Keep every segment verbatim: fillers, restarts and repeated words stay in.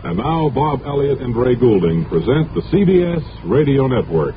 And now Bob Elliott and Ray Goulding present the C B S Radio Network.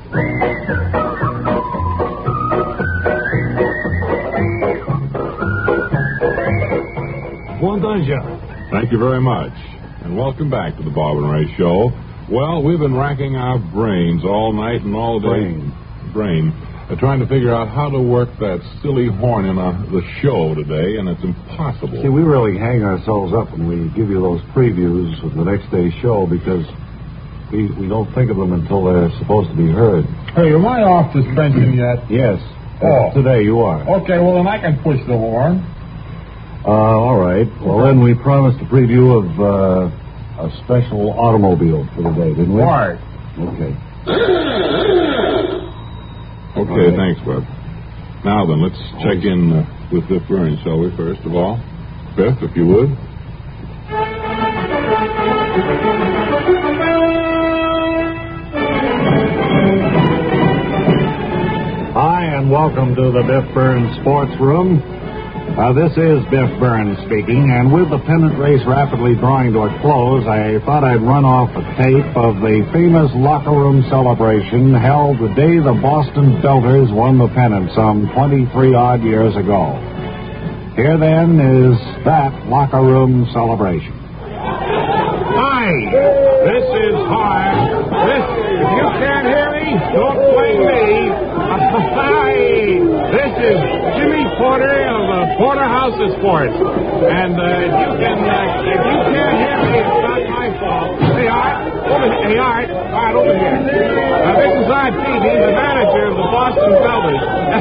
Bon dia. Thank you very much. And welcome back to the Bob and Ray Show. Well, we've been racking our brains all night and all day. Brain. Brain. Uh, trying to figure out how to work that silly horn in a, the show today, and it's impossible. See, we really hang ourselves up when we give you those previews of the next day's show because we, we don't think of them until they're supposed to be heard. Hey, am I off suspension yet? Yes. Oh. Today you are. Okay, well, then I can push the horn. Uh, all right. Well, then we promised a preview of uh, a special automobile for the day, didn't we? All right. Okay. Okay, right. Thanks, Bud. Now then, let's check in uh, with Biff Burns, shall we, first of all? Biff, if you would. Hi, and welcome to the Biff Burns Sports Room. Uh, this is Biff Burns speaking, and with the pennant race rapidly drawing to a close, I thought I'd run off a tape of the famous locker room celebration held the day the Boston Belters won the pennant some twenty-three odd years ago. Here, then, is that locker room celebration. Hi, this is Hart. This, if you can't hear me, don't blame me. Hi, this is Jimmy Porter of the Porter House of Sports. And uh, if you can, uh, if you can't hear me, it's not my fault. Hey, Art, over here. Hey, Art, Art, over here. Uh, this is Art Peavy, the manager of the Boston Belters.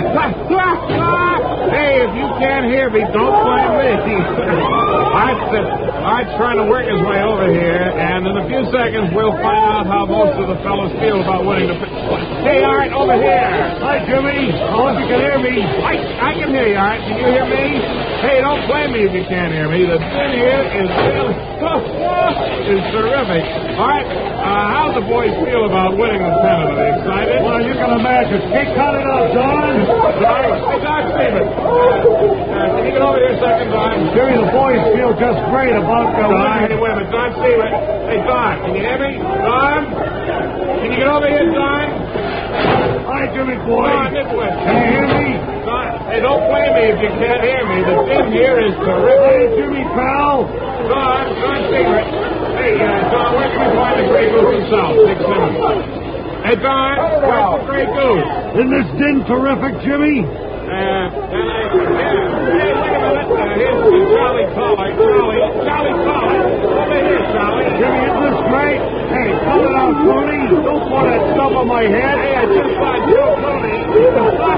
Hey, if you can't hear me, don't blame me. Art's, uh, Art's trying to work his way over here, and in a few seconds we'll find out how most of the fellows feel about winning the... Hey, Art, over here. Hi, Jimmy. I hope you can hear me. I, I can hear you, Art. Can you hear me? Hey, don't blame me if you can't hear me. The thing here is really... is terrific. All right, uh, how do the boys feel about winning the pennant? Are they excited? Well, you can imagine. Hey, cut it out, Don. Sorry. Hey, Don Stevens. Uh, can you get over here a second, Don? Jimmy, the boys feel just great about uh, Don, hey, wait a minute. Don Stevens. Hey, Don, can you hear me? Don? Can you get over here, Don? Hi, Jimmy boy. Don, this way. Can you hear me? Don, hey, don't blame me if you can't hear me. The thing here is terrific. Hey, Jimmy, pal. Don, Don Stevens. Hey, uh, Don, where can we find the Grey Goose himself? Dick Simmons. Hey, Don, where's the Grey Goose? Isn't this din terrific, Jimmy? Uh, and I, yeah. Hey, wait a minute. Uh, here's Charlie Collie. Charlie, Charlie Collie. Over here, Charlie. Jimmy, isn't this great? Hey, cut it out, Tony. Don't put that stuff on my head. Hey, I just saw Joe Tony. yes,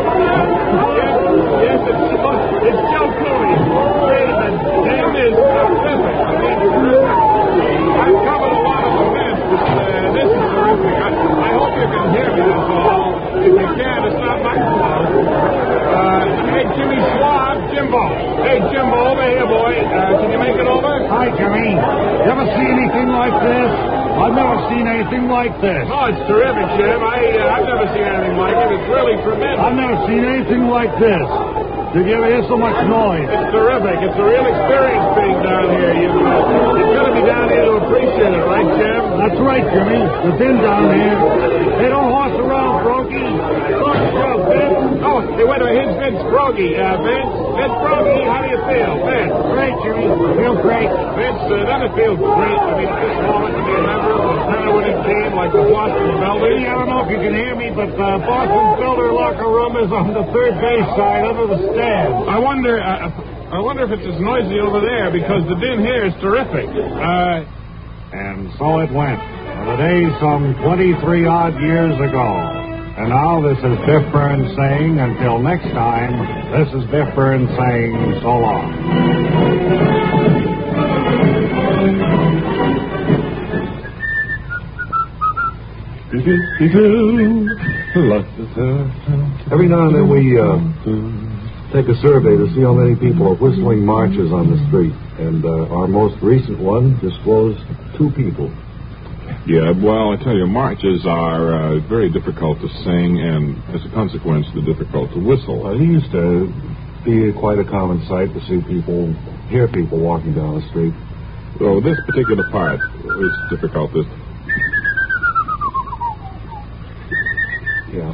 yes, it's, it's Joe Tony. Hey, the damn is terrific. I mean, I've covered a lot of events, but uh, this is terrific. I, I hope you can hear me, that's all. If you can, it's not my fault. Uh, hey, Jimmy Schwab, Jimbo. Hey, Jimbo, over here, boy. Uh, can you make it over? Hi, Jimmy. You ever see anything like this? I've never seen anything like this. Oh, it's terrific, Jim. I, uh, I've never seen anything like it. It's really tremendous. I've never seen anything like this. Did you ever hear so much noise? It's terrific. It's a real experience being down here. You, uh, you've got to be down here to appreciate it, right, Jim? That's right, Jimmy. We've been down here. They don't horse around, Brokey. Look, Joe, Vince. Oh, hey, wait a minute. Here's Vince Brokey. Uh, Vince, Vince Brokey, how do you feel? Vince? Great, Jimmy. Feel great. Vince, uh, doesn't it feel great? I mean, at this moment to be a member of a pennant-winning team like the Boston Belters? I don't know if you can hear me, but uh, Boston Belter locker room is on the third base side under the stand. I wonder, uh, I wonder if it's as noisy over there because the din here is terrific. Uh, and so it went. On a day some twenty-three odd years ago. And now this is Biff Burns saying, until next time, this is Biff Burns saying, so long. Every now and then we uh, take a survey to see how many people are whistling marches on the street. And uh, our most recent one disclosed two people. Yeah, well, I tell you, marches are uh, very difficult to sing, and as a consequence, they're difficult to whistle. Well, it used to be quite a common sight to see people, hear people walking down the street. So this particular part is difficult. This. Yeah.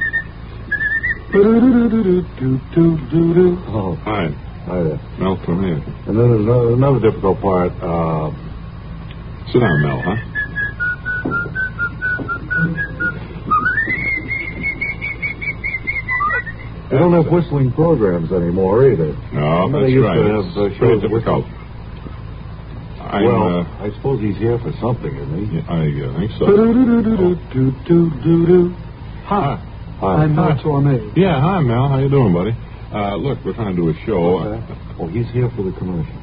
Oh, Hi. hi there. Mel, come here. And then there's another, another difficult part. Uh, Sit down, Mel, huh? they don't have whistling programs anymore either. No, They that's used right. to have, It's uh, very shows difficult. I'm, well, uh, I suppose he's here for something, isn't he? yeah, I uh, think so. Hi. Hi. I'm Mel Torme. Yeah, hi, Mel. How you doing, buddy? Uh, look, we're trying to do a show. Oh, he's here for the commercial.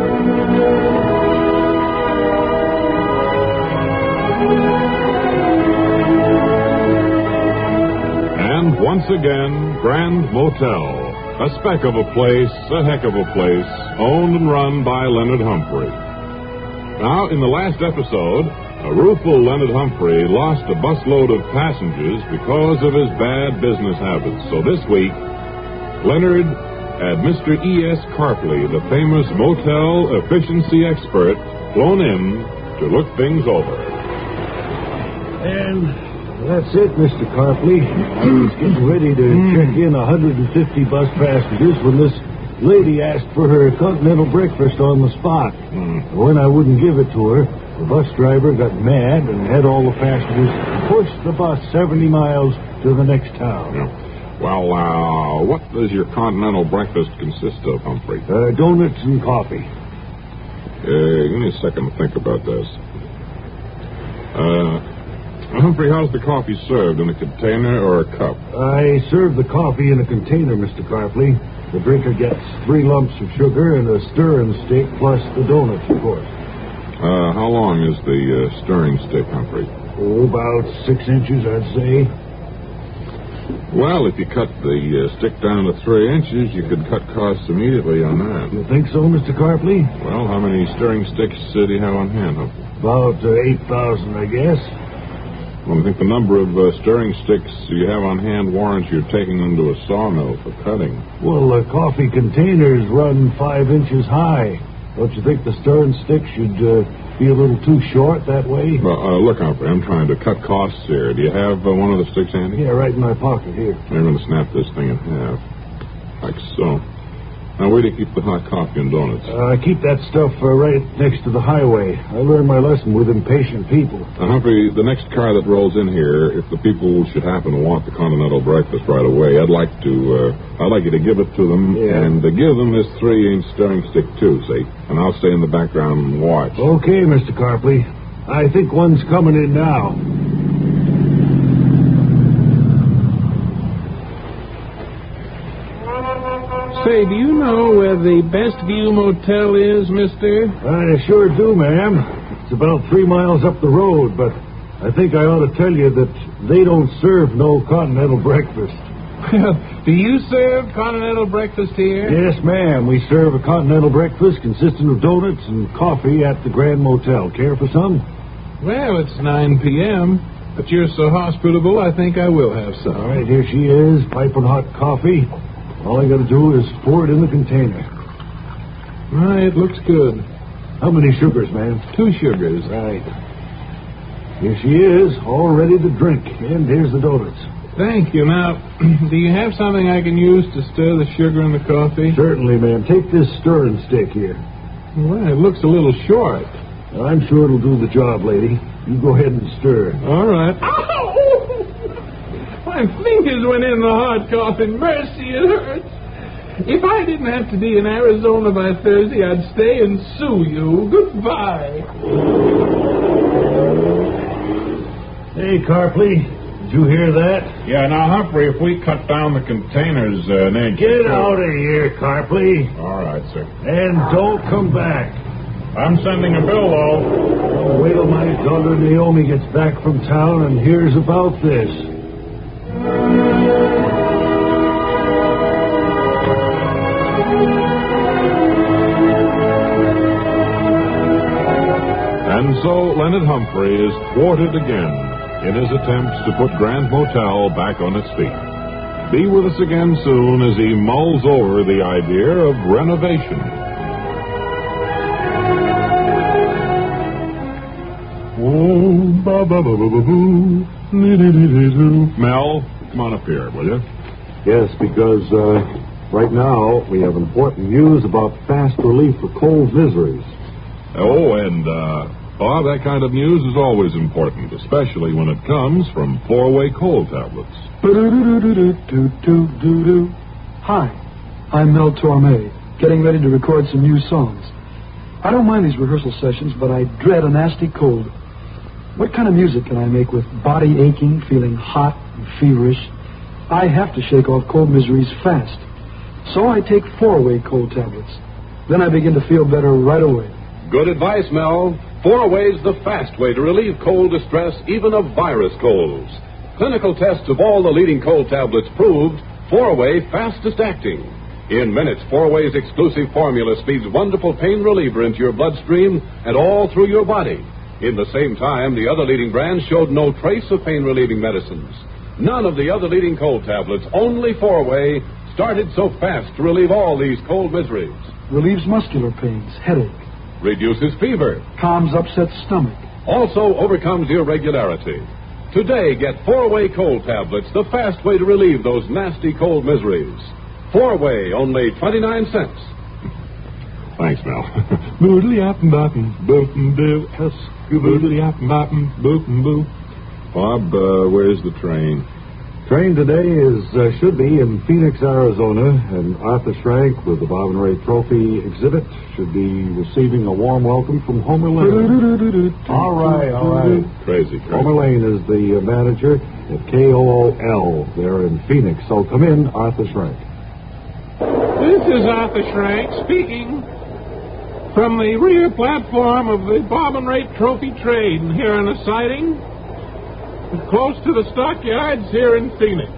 And once again, Grand Motel. A speck of a place, a heck of a place, owned and run by Leonard Humphrey. Now, in the last episode, a rueful Leonard Humphrey lost a busload of passengers because of his bad business habits. So this week, Leonard had Mister E S. Carpley, the famous motel efficiency expert, flown in to look things over. And that's it, Mister Carpley. I was getting ready to check in one hundred fifty bus passengers when this lady asked for her continental breakfast on the spot. Mm. When I wouldn't give it to her, the bus driver got mad and had all the passengers push the bus seventy miles to the next town. Yeah. Well, uh, what does your continental breakfast consist of, Humphrey? Uh, donuts and coffee. Uh, give me a second to think about this. Uh, Humphrey, how's the coffee served? In a container or a cup? I serve the coffee in a container, Mister Carpley. The drinker gets three lumps of sugar and a stirring stick plus the donuts, of course. Uh, how long is the uh, stirring stick, Humphrey? Oh, about six inches, I'd say. Well, if you cut the uh, stick down to three inches, you could cut costs immediately on that. You think so, Mister Carpley? Well, how many stirring sticks uh, do you have on hand, Humphrey? About uh, eight thousand, I guess. Well, I think the number of uh, stirring sticks you have on hand warrants you taking them to a sawmill for cutting. Well, the coffee containers run five inches high. Don't you think the stirring stick should uh, be a little too short that way? Well, uh, look, Humphrey, I'm trying to cut costs here. Do you have uh, one of the sticks handy? Yeah, right in my pocket here. I'm going to snap this thing in half. Like so. Now, where do you keep the hot coffee and donuts? Uh, I keep that stuff uh, right next to the highway. I learned my lesson with impatient people. Now, Humphrey, the next car that rolls in here, if the people should happen to want the continental breakfast right away, I'd like to, uh, I'd like you to give it to them Yeah. and uh, give them this three-inch stirring stick too, see? And I'll stay in the background and watch. Okay, Mister Carpley. I think one's coming in now. Say, do you know where the Best View Motel is, mister? I sure do, ma'am. It's about three miles up the road, but I think I ought to tell you that they don't serve no continental breakfast. Well, do you serve continental breakfast here? Yes, ma'am. We serve a continental breakfast consisting of donuts and coffee at the Grand Motel. Care for some? Well, it's nine p.m., but you're so hospitable, I think I will have some. All right, here she is, piping hot coffee. All I got to do is pour it in the container. Right, it looks good. How many sugars, ma'am? Two sugars. Right. Here she is, all ready to drink. And here's the donuts. Thank you. Now, do you have something I can use to stir the sugar in the coffee? Certainly, ma'am. Take this stirring stick here. Well, it looks a little short. I'm sure it'll do the job, lady. You go ahead and stir. All right. Ow! My fingers went in the hot coffee. Mercy, it hurts. If I didn't have to be in Arizona by Thursday, I'd stay and sue you. Goodbye. Hey, Carpley, did you hear that? Yeah, now, Humphrey, if we cut down the containers uh, an inch... Get out of here, Carpley. All right, sir. And don't come back. I'm sending a bill, though. Oh, wait till my daughter Naomi gets back from town and hears about this. And so Leonard Humphrey is thwarted again in his attempts to put Grand Motel back on its feet. Be with us again soon as he mulls over the idea of renovation. Oh, ba ba ba ba ba boo. Mel, come on up here, will you? Yes, because uh, right now we have important news about fast relief for cold miseries. Oh, and, uh, Bob, that kind of news is always important, especially when it comes from four-way cold tablets. Hi, I'm Mel Torme, getting ready to record some new songs. I don't mind these rehearsal sessions, but I dread a nasty cold. What kind of music can I make with body aching, feeling hot and feverish? I have to shake off cold miseries fast. So I take four-way cold tablets. Then I begin to feel better right away. Good advice, Mel. Four-Way's the fast way to relieve cold distress, even of virus colds. Clinical tests of all the leading cold tablets proved Four-Way fastest acting. In minutes, Four-Way's exclusive formula speeds wonderful pain reliever into your bloodstream and all through your body. In the same time, the other leading brands showed no trace of pain-relieving medicines. None of the other leading cold tablets, only Four-Way, started so fast to relieve all these cold miseries. Relieves muscular pains, headache. Reduces fever. Calms upset stomach. Also overcomes irregularity. Today, get Four-Way cold tablets, the fast way to relieve those nasty cold miseries. Four-Way, only twenty-nine cents. Thanks, Mel. Bob, uh, where's the train? Train today is uh, should be in Phoenix, Arizona, and Arthur Schrank with the Bob and Ray Trophy exhibit should be receiving a warm welcome from Homer Lane. All right, all right. Crazy, crazy. Homer Lane is the uh, manager at K O O L there in Phoenix. So come in, Arthur Schrank. This is Arthur Schrank speaking from the rear platform of the Bob and Ray Trophy train here in a siding close to the stockyards here in Phoenix.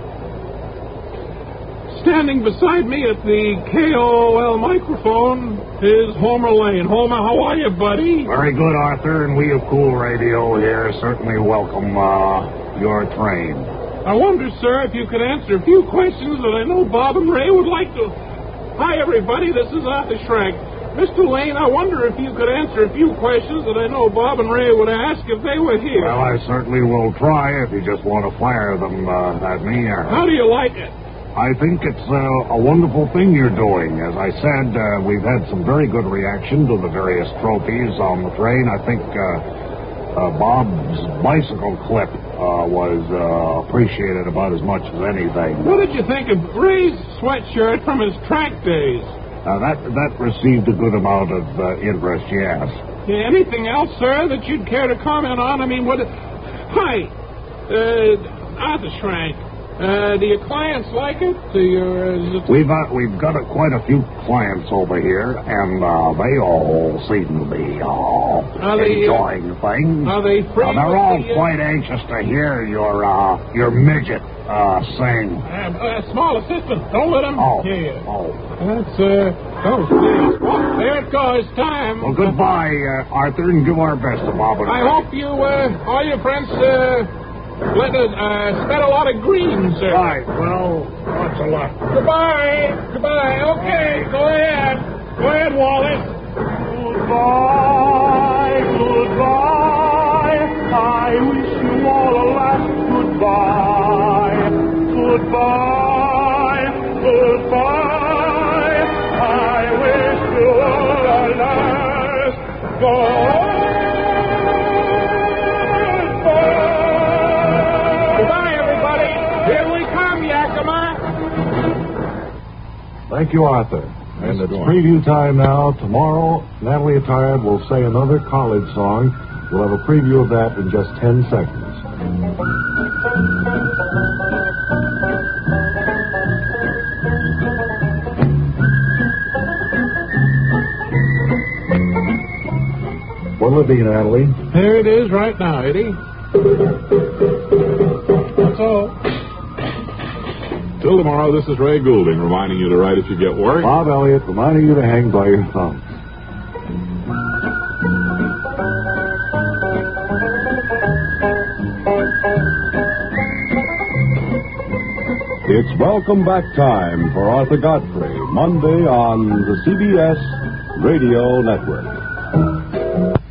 Standing beside me at the K O O L microphone is Homer Lane. Homer, how are you, buddy? Very good, Arthur, and we of Cool Radio here certainly welcome uh, your train. I wonder, sir, if you could answer a few questions that I know Bob and Ray would like to... Hi, everybody, this is Arthur Schrank. Mister Lane, I wonder if you could answer a few questions that I know Bob and Ray would ask if they were here. Well, I certainly will try if you just want to fire them uh, at me. Or... How do you like it? I think it's uh, a wonderful thing you're doing. As I said, uh, we've had some very good reaction to the various trophies on the train. I think uh, uh, Bob's bicycle clip uh, was uh, appreciated about as much as anything. What did you think of Ray's sweatshirt from his track days? Uh, that that received a good amount of uh, interest, yes. Yeah, anything else, sir, that you'd care to comment on? I mean, what... Hi, uh, Arthur Schrank. Uh, do your clients like it? Do your, is it... We've uh, we've got a, quite a few clients over here, and uh, they all seem to be uh, they, enjoying uh, things. Are they free? Uh, they're all the, uh... quite anxious to hear your uh, your midget uh, sing. Uh, uh, small assistant, don't let him. Oh, yeah. oh. That's uh. Oh, please. Well, there it goes. Time. Well, goodbye, uh, Arthur, and give our best to Bob and I Ray. hope you, uh, all your friends, uh. Let us, uh, spent a lot of green, sir. Right, well, lots of luck. Goodbye. Goodbye. Okay, go ahead. Go ahead, Wallace. Goodbye, goodbye. I wish you all a last goodbye. Goodbye, goodbye. I wish you all a last goodbye. Thank you, Arthur. Nice And it's going. preview time now. Tomorrow, Natalie Attired will say another college song. We'll have a preview of that in just ten seconds. What'll it be, Natalie? Here it is right now, Eddie. That's all. Till tomorrow, this is Ray Goulding reminding you to write if you get work. Bob Elliott reminding you to hang by your thumb. It's welcome back time for Arthur Godfrey, Monday on the C B S Radio Network.